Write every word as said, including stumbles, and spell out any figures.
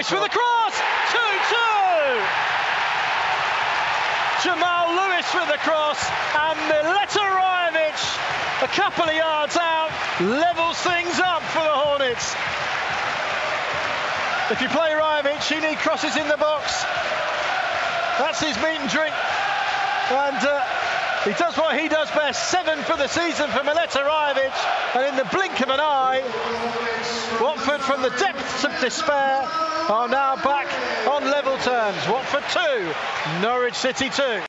Lewis with the cross, two two. Jamal Lewis with the cross, and Mileta Rajovic, a couple of yards out, levels things up for the Hornets. If you play Rajovic, you need crosses in the box. That's his meat and drink. And uh, he does what he does best. Seven for the season for Mileta Rajovic. And in the blink of an eye, Watford, from the depths of despair, are now back on level terms. Watford two, Norwich City two.